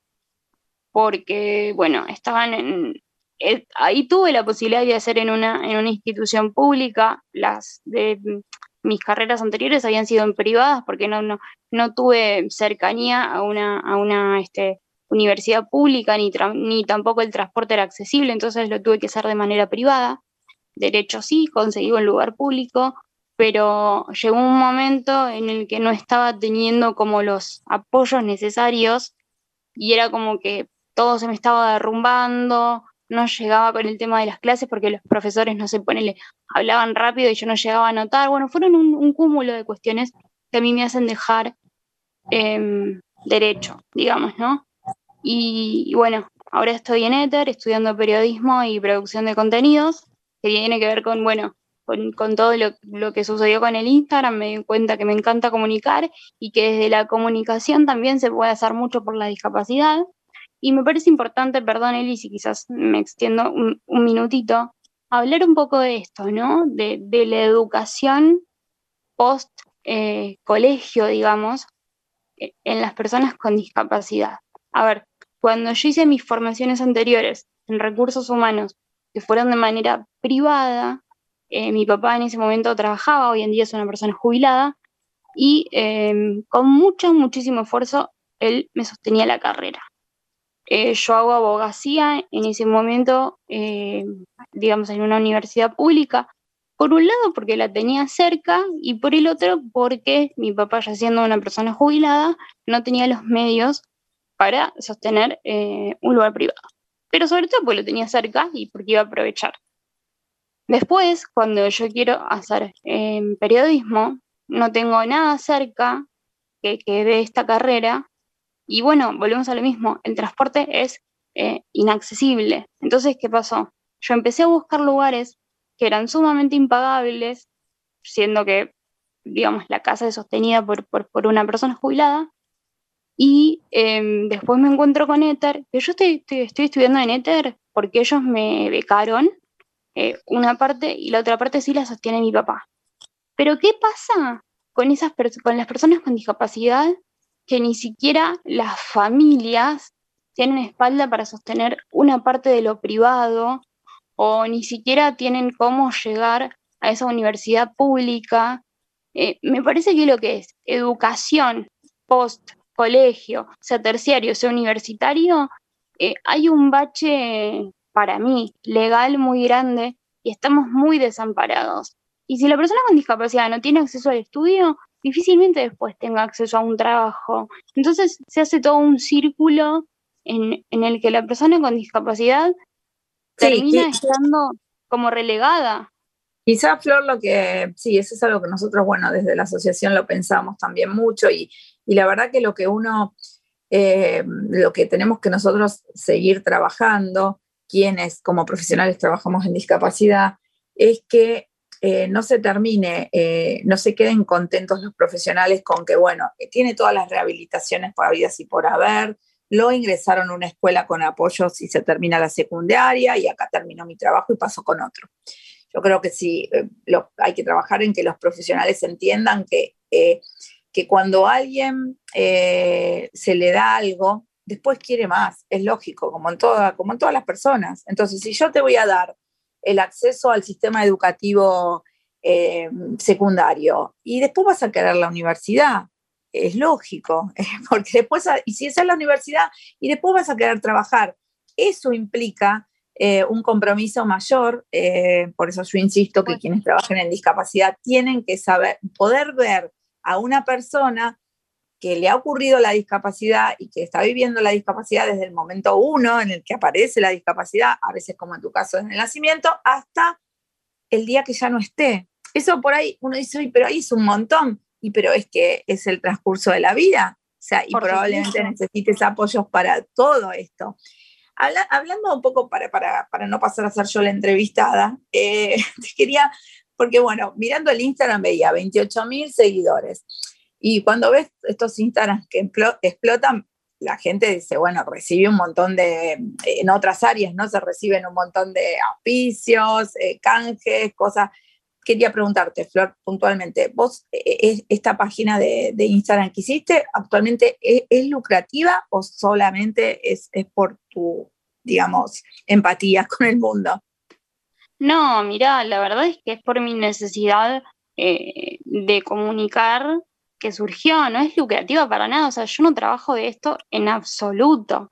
porque, bueno, estaban en... eh, ahí tuve la posibilidad de hacer en una, en una institución pública, las de mm, mis carreras anteriores habían sido en privadas porque no, no, no tuve cercanía a una, a una este, universidad pública ni, tra- ni tampoco el transporte era accesible, entonces lo tuve que hacer de manera privada. Derecho sí, conseguí un lugar público, pero llegó un momento en el que no estaba teniendo como los apoyos necesarios y era como que todo se me estaba derrumbando, no llegaba con el tema de las clases porque los profesores, no sé, ponele, hablaban rápido y yo no llegaba a anotar. Bueno, fueron un, un cúmulo de cuestiones que a mí me hacen dejar eh, derecho, digamos, ¿no? Y, y bueno, ahora estoy en Éter estudiando periodismo y producción de contenidos, que tiene que ver con, bueno, con, con todo lo, lo que sucedió con el Instagram. Me di cuenta que me encanta comunicar y que desde la comunicación también se puede hacer mucho por la discapacidad. Y me parece importante, perdón Eli, si quizás me extiendo un, un minutito, hablar un poco de esto, ¿no? De, de la educación post eh, colegio, digamos, eh, en las personas con discapacidad. A ver, cuando yo hice mis formaciones anteriores en recursos humanos, que fueron de manera privada, eh, mi papá en ese momento trabajaba, hoy en día es una persona jubilada, y eh, con mucho, muchísimo esfuerzo, él me sostenía la carrera. Eh, yo hago abogacía en ese momento, eh, digamos, en una universidad pública, por un lado porque la tenía cerca y por el otro porque mi papá, ya siendo una persona jubilada, no tenía los medios para sostener eh, un lugar privado. Pero sobre todo porque lo tenía cerca y porque iba a aprovechar. Después, cuando yo quiero hacer eh, periodismo, no tengo nada cerca que, que de esta carrera y bueno, volvemos a lo mismo, el transporte es eh, inaccesible. Entonces, ¿qué pasó? Yo empecé a buscar lugares que eran sumamente impagables, siendo que, digamos, la casa es sostenida por, por, por una persona jubilada, Y eh, después me encuentro con Éter, que yo estoy, estoy, estoy estudiando en Éter porque ellos me becaron eh, una parte y la otra parte sí la sostiene mi papá. Pero ¿qué pasa con, esas pers- con las personas con discapacidad que ni siquiera las familias tienen espalda para sostener una parte de lo privado o ni siquiera tienen cómo llegar a esa universidad pública? Eh, me parece que lo que es educación post colegio, sea terciario, sea universitario, eh, hay un bache para mí legal muy grande y estamos muy desamparados. Y si la persona con discapacidad no tiene acceso al estudio, difícilmente después tenga acceso a un trabajo. Entonces se hace todo un círculo en, en el que la persona con discapacidad Sí, termina qui- estando como relegada. quizá, Flor, lo que, sí, eso es algo que nosotros, bueno, desde la asociación lo pensamos también mucho y, y la verdad que lo que uno, eh, lo que tenemos que nosotros seguir trabajando, quienes como profesionales trabajamos en discapacidad, es que eh, no se termine, eh, no se queden contentos los profesionales con que, bueno, que tiene todas las rehabilitaciones por habidas y por haber, lo ingresaron a una escuela con apoyos y se termina la secundaria y acá terminó mi trabajo y paso con otro. Yo creo que sí, eh, lo, hay que trabajar en que los profesionales entiendan que, eh, que cuando a alguien eh, se le da algo, después quiere más, es lógico, como en, toda, como en todas las personas. Entonces, si yo te voy a dar el acceso al sistema educativo eh, secundario y después vas a querer la universidad, es lógico, porque después, y si esa es la universidad y después vas a querer trabajar, eso implica Eh, un compromiso mayor, eh, por eso yo insisto que quienes trabajen en discapacidad tienen que saber, poder ver a una persona que le ha ocurrido la discapacidad y que está viviendo la discapacidad desde el momento uno en el que aparece la discapacidad, a veces como en tu caso desde el nacimiento, hasta el día que ya no esté. Eso por ahí uno dice, "Uy, pero ahí es un montón", y pero es que es el transcurso de la vida, o sea, y Por probablemente supuesto. necesites apoyos para todo esto. Habla, hablando un poco para, para, para no pasar a ser yo la entrevistada, eh, te quería, porque bueno, mirando el Instagram veía veintiocho mil seguidores. Y cuando ves estos Instagrams que explotan, la gente dice, bueno, recibe un montón de, en otras áreas, ¿no? Se reciben un montón de auspicios, eh, canjes, cosas. Quería preguntarte, Flor, puntualmente, ¿vos eh, esta página de, de Instagram que hiciste actualmente es, es lucrativa o solamente es, es por tu, digamos, empatía con el mundo? No, mirá, la verdad es que es por mi necesidad eh, de comunicar que surgió, no es lucrativa para nada, o sea, yo no trabajo de esto en absoluto.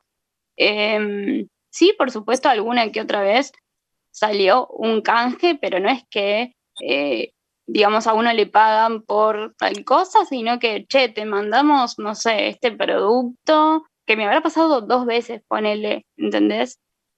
Eh, sí, por supuesto, alguna que otra vez salió un canje, pero no es que, eh, digamos, a uno le pagan por tal cosa, sino que, che, te mandamos, no sé, este producto, que me habrá pasado dos veces, ponele, ¿entendés?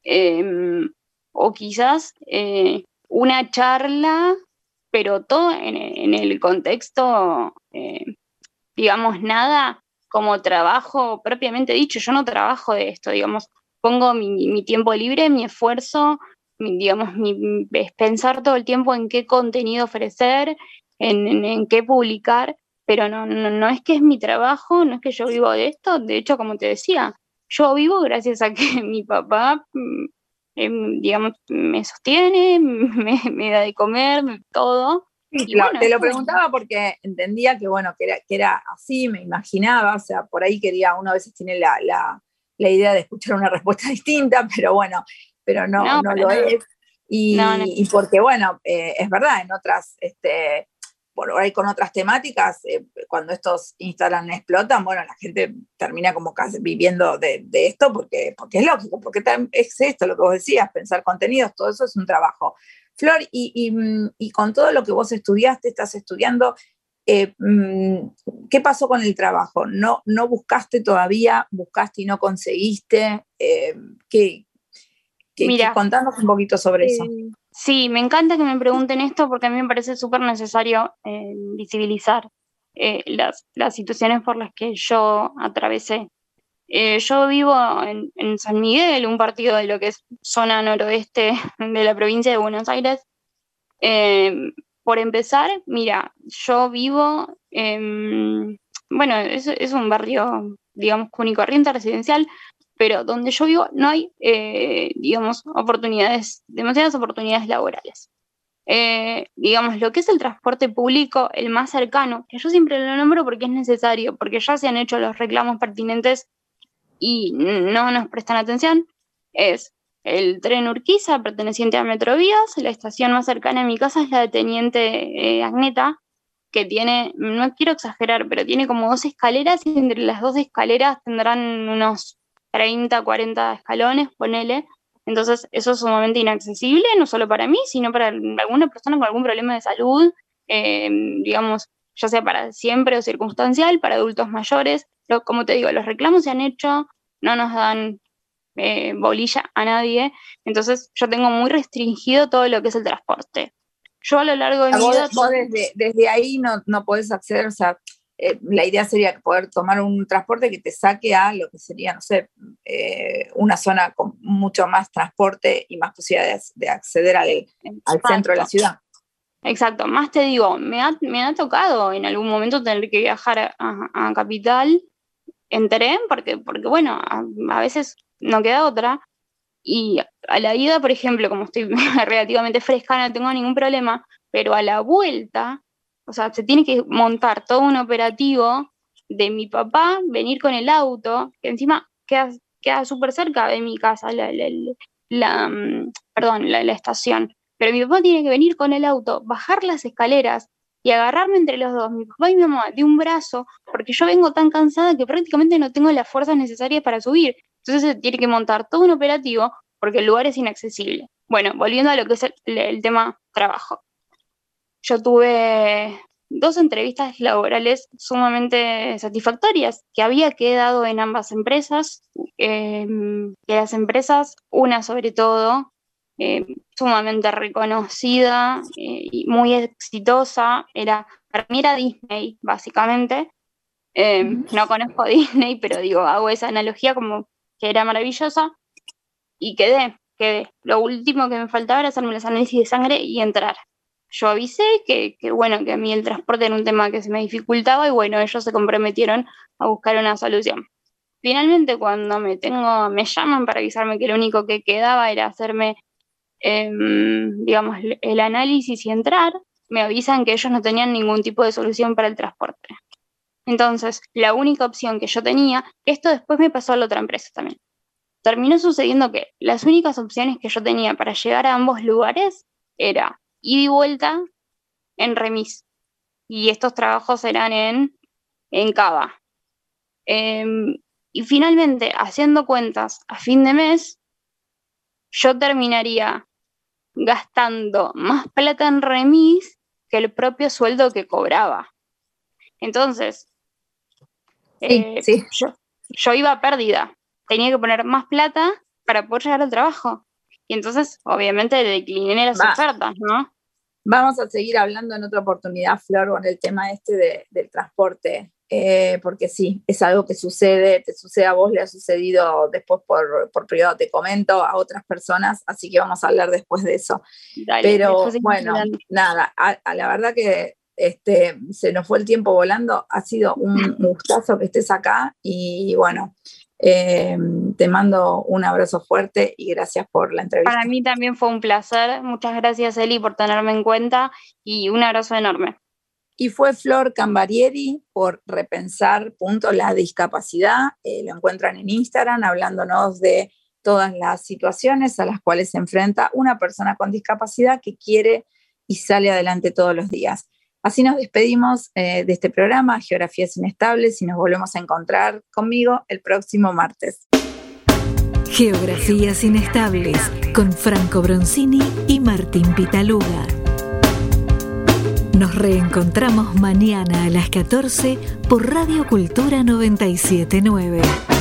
Eh, o quizás eh, una charla, pero todo en, en el contexto, eh, digamos, nada como trabajo propiamente dicho. Yo no trabajo de esto, digamos, pongo mi, mi tiempo libre, mi esfuerzo, mi, digamos, mi, es pensar todo el tiempo en qué contenido ofrecer, en, en, en qué publicar, pero no, no, no es que es mi trabajo, no es que yo vivo de esto. De hecho, como te decía, yo vivo gracias a que mi papá, mm, em, digamos, me sostiene, me, me da de comer, todo. Sí, Y lo- bueno, te lo esto- preguntaba porque entendía que, bueno, que era, que era así, me imaginaba, o sea, por ahí quería, uno a veces tiene la, la, la idea de escuchar una respuesta distinta, pero bueno, pero no, no, no para lo nada. es. No, no. Y, y porque, bueno, eh, es verdad, en otras, este, por ahí con otras temáticas, eh, cuando estos Instagram explotan, bueno, la gente termina como casi viviendo de, de esto porque, porque es lógico, porque tam- es esto lo que vos decías, pensar contenidos, todo eso es un trabajo. Flor, y, y, y con todo lo que vos estudiaste, estás estudiando, eh, ¿qué pasó con el trabajo? ¿No, no buscaste todavía? ¿Buscaste y no conseguiste? Eh, ¿qué, qué, qué, Mira, contanos un poquito sobre eso. eh, sí, me encanta que me pregunten esto porque a mí me parece súper necesario eh, visibilizar eh, las, las situaciones por las que yo atravesé. Eh, yo vivo en, en San Miguel, un partido de lo que es zona noroeste de la provincia de Buenos Aires. Eh, por empezar, mira, yo vivo, en, bueno, es, es un barrio digamos, común y corriente residencial, pero donde yo vivo no hay, eh, digamos, oportunidades, demasiadas oportunidades laborales. Eh, digamos, lo que es el transporte público, el más cercano, que yo siempre lo nombro porque es necesario, porque ya se han hecho los reclamos pertinentes y no nos prestan atención, es el tren Urquiza, perteneciente a Metrovías. La estación más cercana a mi casa es la de Teniente eh, Agneta, que tiene, no quiero exagerar, pero tiene como dos escaleras y entre las dos escaleras tendrán unos treinta, cuarenta escalones, ponele. Entonces eso es sumamente inaccesible, no solo para mí, sino para alguna persona con algún problema de salud, eh, digamos, ya sea para siempre o circunstancial, para adultos mayores. Pero, como te digo, los reclamos se han hecho, no nos dan eh, bolilla a nadie, entonces yo tengo muy restringido todo lo que es el transporte. Yo a lo largo de mi vos, vida... Vos desde, desde ahí no, no podés acceder, o sea, eh, la idea sería poder tomar un transporte que te saque a lo que sería, no sé, eh, una zona con mucho más transporte y más posibilidades de acceder al, al centro de la ciudad. Exacto, más te digo, me ha, me ha tocado en algún momento tener que viajar a, a, a Capital en tren, porque, porque bueno, a, a veces no queda otra, y a la ida, por ejemplo, como estoy relativamente fresca, no tengo ningún problema, pero a la vuelta, o sea, se tiene que montar todo un operativo de mi papá, venir con el auto, que encima queda, queda súper cerca de mi casa, la, la, la, la perdón, la, la estación. Pero mi papá tiene que venir con el auto, bajar las escaleras y agarrarme entre los dos, mi papá y mi mamá, de un brazo, porque yo vengo tan cansada que prácticamente no tengo las fuerzas necesarias para subir. Entonces se tiene que montar todo un operativo porque el lugar es inaccesible. Bueno, volviendo a lo que es el, el tema trabajo. Yo tuve dos entrevistas laborales sumamente satisfactorias que había quedado en ambas empresas. Eh, que las empresas, una sobre todo, Eh, sumamente reconocida eh, y muy exitosa, era, para mí era Disney, básicamente. Eh, no conozco a Disney, pero digo, hago esa analogía como que era maravillosa, y quedé, quedé. Lo último que me faltaba era hacerme los análisis de sangre y entrar. Yo avisé que, que, bueno, que a mí el transporte era un tema que se me dificultaba, y bueno, ellos se comprometieron a buscar una solución. Finalmente, cuando me tengo, me llaman para avisarme que lo único que quedaba era hacerme Eh, digamos, el análisis y entrar, me avisan que ellos no tenían ningún tipo de solución para el transporte. Entonces, la única opción que yo tenía, esto después me pasó a la otra empresa también, terminó sucediendo que las únicas opciones que yo tenía para llegar a ambos lugares era ida y vuelta en remis, y estos trabajos eran en, en Cava. Eh, y finalmente, haciendo cuentas a fin de mes, yo terminaría gastando más plata en remis que el propio sueldo que cobraba. Entonces, sí, eh, sí. Yo, yo iba perdida. Tenía que poner más plata para poder llegar al trabajo. Y entonces, obviamente, decliné las Va. ofertas, ¿no? Vamos a seguir hablando en otra oportunidad, Flor, con el tema este de, del transporte. Eh, porque sí, es algo que sucede, te sucede a vos, le ha sucedido después por, por privado, te comento, a otras personas, así que vamos a hablar después de eso. Dale, pero bueno, nada, a, a la verdad que este, se nos fue el tiempo volando, ha sido un gustazo que estés acá, y bueno, eh, te mando un abrazo fuerte y gracias por la entrevista. Para mí también fue un placer, muchas gracias, Eli, por tenerme en cuenta, y un abrazo enorme. Y fue Flor Cambarieri por Repensar punto la discapacidad. Eh, lo encuentran en Instagram hablándonos de todas las situaciones a las cuales se enfrenta una persona con discapacidad que quiere y sale adelante todos los días. Así nos despedimos eh, de este programa, Geografías Inestables, y nos volvemos a encontrar conmigo el próximo martes. Geografías Inestables con Franco Bronzini y Martín Pitaluga. Nos reencontramos mañana a las catorce por Radio Cultura noventa y siete punto nueve.